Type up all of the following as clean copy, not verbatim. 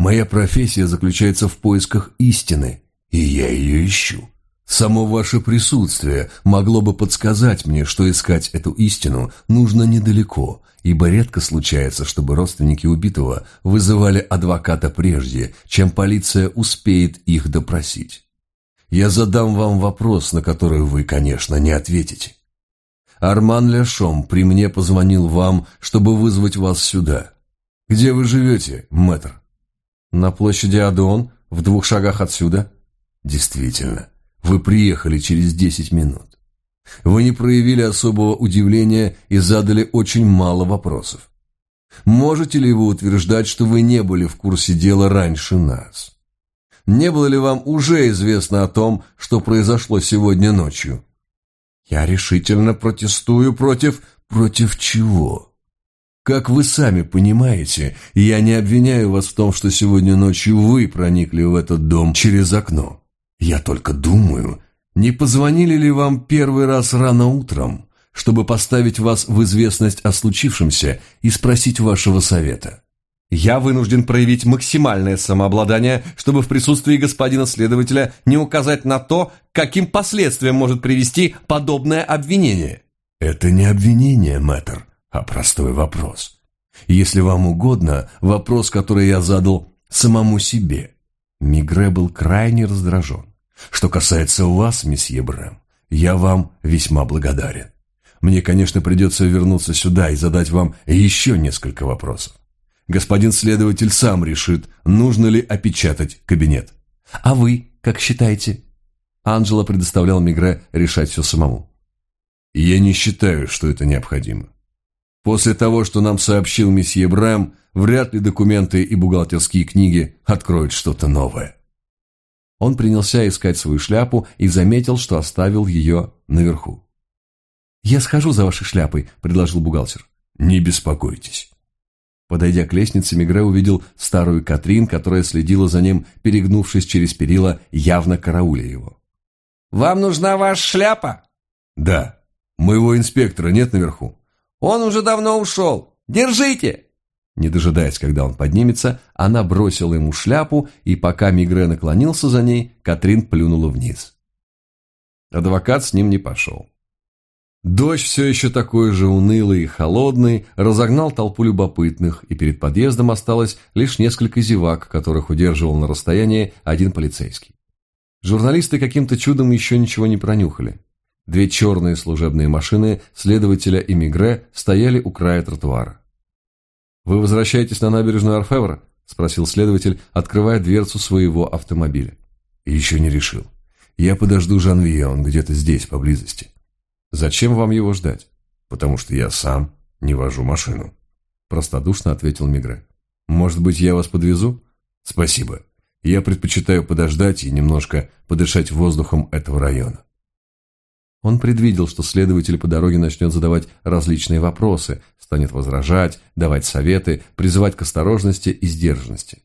Моя профессия заключается в поисках истины, и я ее ищу. Само ваше присутствие могло бы подсказать мне, что искать эту истину нужно недалеко, ибо редко случается, чтобы родственники убитого вызывали адвоката прежде, чем полиция успеет их допросить. Я задам вам вопрос, на который вы, конечно, не ответите. Арман Ляшом при мне позвонил вам, чтобы вызвать вас сюда. Где вы живете, мэтр? На площади Адон, в 2 шагах отсюда. Действительно. Вы приехали через 10 минут. Вы не проявили особого удивления и задали очень мало вопросов. Можете ли вы утверждать, что вы не были в курсе дела раньше нас? Не было ли вам уже известно о том, что произошло сегодня ночью? Я решительно протестую против... Против чего? Как вы сами понимаете, я не обвиняю вас в том, что сегодня ночью вы проникли в этот дом через окно. Я только думаю, не позвонили ли вам первый раз рано утром, чтобы поставить вас в известность о случившемся и спросить вашего совета? Я вынужден проявить максимальное самообладание, чтобы в присутствии господина следователя не указать на то, к каким последствиям может привести подобное обвинение. Это не обвинение, мэтр, а простой вопрос. Если вам угодно, вопрос, который я задал самому себе. Мигре был крайне раздражен. Что касается вас, месье Брэм, я вам весьма благодарен. Мне, конечно, придется вернуться сюда и задать вам еще несколько вопросов. Господин следователь сам решит, нужно ли опечатать кабинет. А вы, как считаете? Анджело предоставлял Мигре решать все самому. Я не считаю, что это необходимо. После того, что нам сообщил месье Брэм, вряд ли документы и бухгалтерские книги откроют что-то новое. Он принялся искать свою шляпу и заметил, что оставил ее наверху. «Я схожу за вашей шляпой», — предложил бухгалтер. «Не беспокойтесь». Подойдя к лестнице, Мигре увидел старую Катрин, которая следила за ним, перегнувшись через перила, явно карауля его. «Вам нужна ваша шляпа?» «Да. Моего инспектора нет наверху?» «Он уже давно ушел. Держите!» Не дожидаясь, когда он поднимется, она бросила ему шляпу, и пока Мигре наклонился за ней, Катрин плюнула вниз. Адвокат с ним не пошел. Дождь, все еще такой же унылый и холодный, разогнал толпу любопытных, и перед подъездом осталось лишь несколько зевак, которых удерживал на расстоянии один полицейский. Журналисты каким-то чудом еще ничего не пронюхали. 2 черные служебные машины следователя и Мигре стояли у края тротуара. «Вы возвращаетесь на набережную Орфевра?» – спросил следователь, открывая дверцу своего автомобиля. «Еще не решил. Я подожду Жанвье, он где-то здесь, поблизости». «Зачем вам его ждать?» «Потому что я сам не вожу машину», – простодушно ответил Мигре. «Может быть, я вас подвезу?» «Спасибо. Я предпочитаю подождать и немножко подышать воздухом этого района». Он предвидел, что следователь по дороге начнет задавать различные вопросы, станет возражать, давать советы, призывать к осторожности и сдержанности.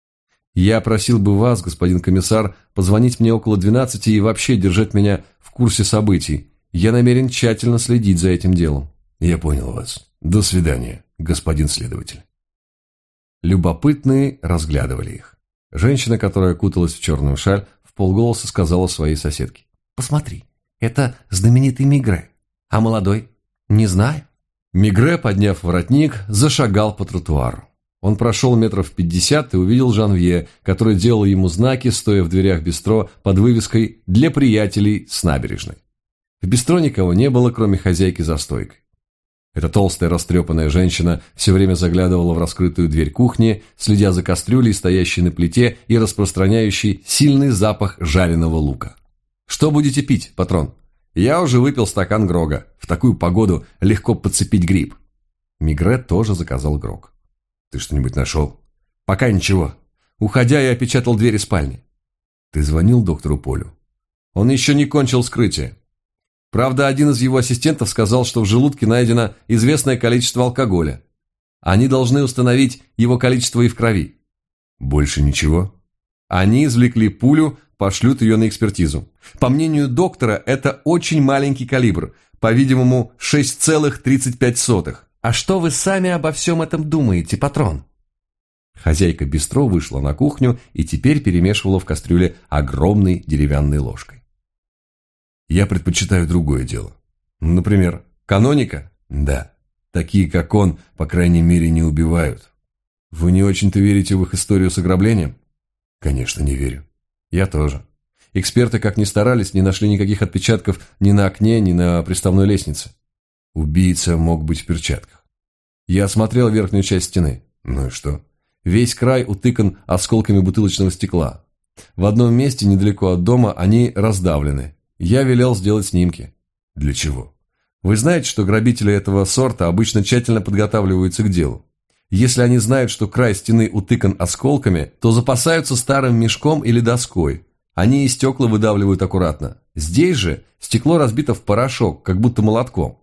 «Я просил бы вас, господин комиссар, позвонить мне около 12 и вообще держать меня в курсе событий. Я намерен тщательно следить за этим делом». «Я понял вас. До свидания, господин следователь». Любопытные разглядывали их. Женщина, которая куталась в черную шаль, вполголоса сказала своей соседке: «Посмотри. Это знаменитый Мигре. А молодой? Не знаю». Мигре, подняв воротник, зашагал по тротуару. Он прошел 50 метров и увидел Жанвье, который делал ему знаки, стоя в дверях бистро под вывеской «Для приятелей с набережной». В бистро никого не было, кроме хозяйки за стойкой. Эта толстая растрепанная женщина все время заглядывала в раскрытую дверь кухни, следя за кастрюлей, стоящей на плите и распространяющей сильный запах жареного лука. «Что будете пить, патрон? Я уже выпил стакан грога. В такую погоду легко подцепить грипп». Мигре тоже заказал грог. «Ты что-нибудь нашел?» «Пока ничего. Уходя, я опечатал двери спальни». «Ты звонил доктору Полю?» «Он еще не кончил вскрытие. Правда, один из его ассистентов сказал, что в желудке найдено известное количество алкоголя. Они должны установить его количество и в крови». «Больше ничего?» «Они извлекли пулю, пошлют ее на экспертизу. По мнению доктора, это очень маленький калибр, по-видимому, 6,35. А что вы сами обо всем этом думаете, патрон?» Хозяйка бистро вышла на кухню и теперь перемешивала в кастрюле огромной деревянной ложкой. Я предпочитаю другое дело. Например, каноника? Да. Такие, как он, по крайней мере, не убивают. Вы не очень-то верите в их историю с ограблением? Конечно, не верю. Я тоже. Эксперты, как ни старались, не нашли никаких отпечатков ни на окне, ни на приставной лестнице. Убийца мог быть в перчатках. Я осмотрел верхнюю часть стены. Ну и что? Весь край утыкан осколками бутылочного стекла. В одном месте, недалеко от дома, они раздавлены. Я велел сделать снимки. Для чего? Вы знаете, что грабители этого сорта обычно тщательно подготавливаются к делу. Если они знают, что край стены утыкан осколками, то запасаются старым мешком или доской. Они и стекла выдавливают аккуратно. Здесь же стекло разбито в порошок, как будто молотком.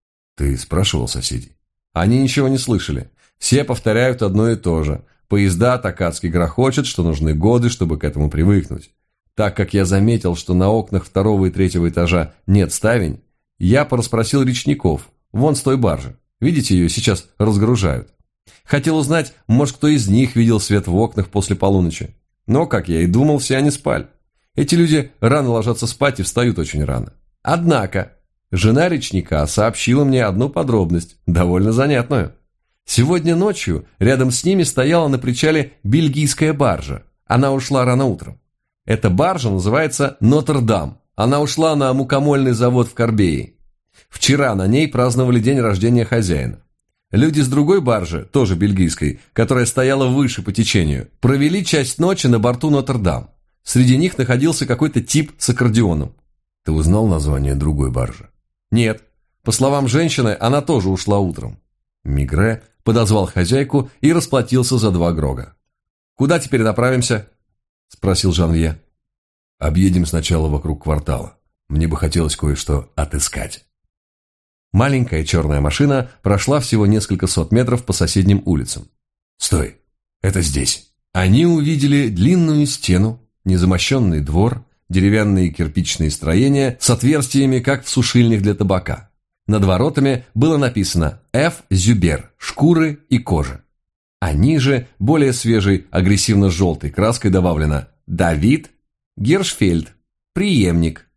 Ты спрашивал соседей? Они ничего не слышали. Все повторяют одно и то же. Поезда так адски грохочут, что нужны годы, чтобы к этому привыкнуть. Так как я заметил, что на окнах второго и третьего этажа нет ставень, я порасспросил речников, вон с той баржи. Видите, ее сейчас разгружают. Хотел узнать, может, кто из них видел свет в окнах после полуночи. Но, как я и думал, все они спали. Эти люди рано ложатся спать и встают очень рано. Однако, жена речника сообщила мне одну подробность, довольно занятную. Сегодня ночью рядом с ними стояла на причале бельгийская баржа. Она ушла рано утром. Эта баржа называется «Нотр-Дам». Она ушла на мукомольный завод в Корбее. Вчера на ней праздновали день рождения хозяина. Люди с другой баржи, тоже бельгийской, которая стояла выше по течению, провели часть ночи на борту Нотр-Дам. Среди них находился какой-то тип с аккордеоном. Ты узнал название другой баржи? Нет. По словам женщины, она тоже ушла утром. Мигре подозвал хозяйку и расплатился за 2 грога. «Куда теперь направимся?» – спросил Жанвье. «Объедем сначала вокруг квартала. Мне бы хотелось кое-что отыскать». Маленькая черная машина прошла всего несколько сот метров по соседним улицам. «Стой! Это здесь!» Они увидели длинную стену, незамощенный двор, деревянные кирпичные строения с отверстиями, как в сушильнях для табака. Над воротами было написано «Ф. Зюбер. Шкуры и кожа». А ниже, более свежей, агрессивно-желтой краской добавлено «Давид Гершфельд. Преемник».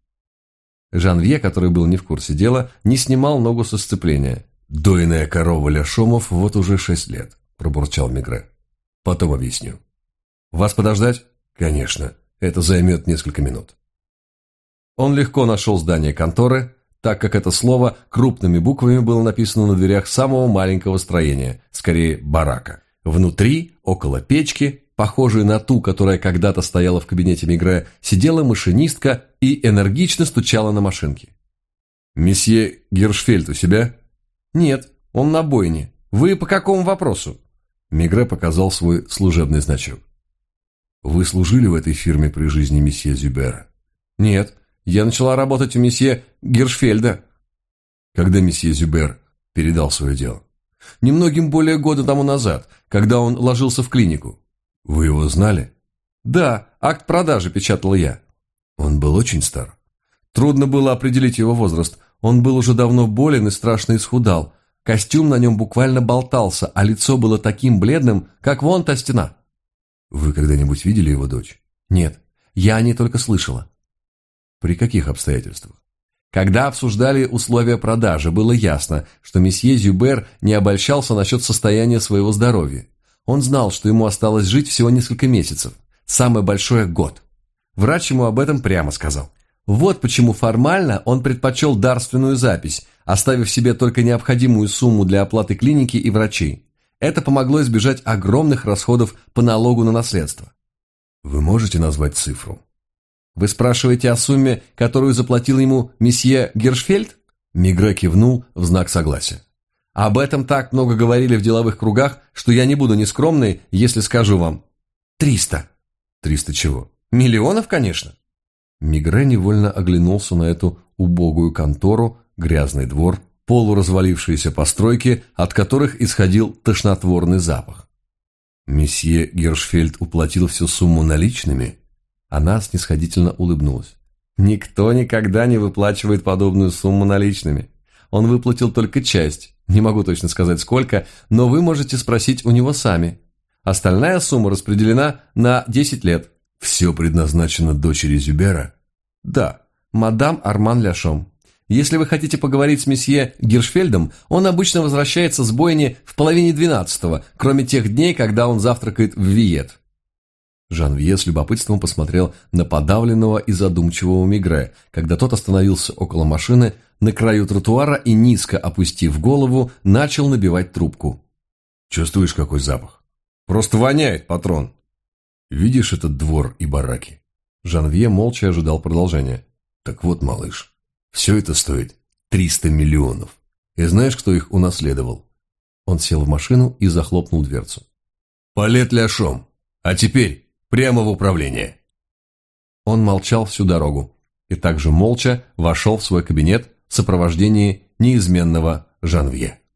Жанвье, который был не в курсе дела, не снимал ногу со сцепления. «Дойная корова Ляшомов вот уже 6 лет», – пробурчал Мигре. «Потом объясню». «Вас подождать?» «Конечно. Это займет несколько минут». Он легко нашел здание конторы, так как это слово крупными буквами было написано на дверях самого маленького строения, скорее барака. Внутри, около печки, похожей на ту, которая когда-то стояла в кабинете Мигре, сидела машинистка и энергично стучала на машинке. «Месье Гершфельд у себя?» «Нет, он на бойне. Вы по какому вопросу?» Мигре показал свой служебный значок. «Вы служили в этой фирме при жизни месье Зюбера?» «Нет, я начала работать у месье Гершфельда». «Когда месье Зюбер передал свое дело?» «Немногим более года тому назад, когда он ложился в клинику». «Вы его знали?» «Да, акт продажи печатал я». «Он был очень стар?» «Трудно было определить его возраст. Он был уже давно болен и страшно исхудал. Костюм на нем буквально болтался, а лицо было таким бледным, как вон та стена». «Вы когда-нибудь видели его дочь?» «Нет, я о ней только слышала». «При каких обстоятельствах?» «Когда обсуждали условия продажи, было ясно, что месье Зюбер не обольщался насчет состояния своего здоровья. Он знал, что ему осталось жить всего несколько месяцев, самое большое – год. Врач ему об этом прямо сказал. Вот почему формально он предпочел дарственную запись, оставив себе только необходимую сумму для оплаты клиники и врачей. Это помогло избежать огромных расходов по налогу на наследство». «Вы можете назвать цифру?» «Вы спрашиваете о сумме, которую заплатил ему месье Гершфельд?» Мигре кивнул в знак согласия. «Об этом так много говорили в деловых кругах, что я не буду нескромный, если скажу вам. 300. 300 чего? Миллионов, конечно». Мигре невольно оглянулся на эту убогую контору, грязный двор, полуразвалившиеся постройки, от которых исходил тошнотворный запах. «Месье Гершфельд уплатил всю сумму наличными?» Она снисходительно улыбнулась. «Никто никогда не выплачивает подобную сумму наличными. Он выплатил только часть, не могу точно сказать сколько, но вы можете спросить у него сами. Остальная сумма распределена на 10 лет. Все предназначено дочери Зюбера? Да, мадам Арман Ляшом. Если вы хотите поговорить с месье Гиршфельдом, он обычно возвращается с бойни в половине 12-го, кроме тех дней, когда он завтракает в Виет. Жанвье с любопытством посмотрел на подавленного и задумчивого Мегре, когда тот остановился около машины на краю тротуара и, низко опустив голову, начал набивать трубку. «Чувствуешь, какой запах?» «Просто воняет, патрон». «Видишь этот двор и бараки?» Жанвье молча ожидал продолжения. «Так вот, малыш, все это стоит 300 миллионов. И знаешь, кто их унаследовал?» Он сел в машину и захлопнул дверцу. «Палет Ляшом. А теперь прямо в управление». Он молчал всю дорогу и также молча вошел в свой кабинет в сопровождении неизменного Жанвье.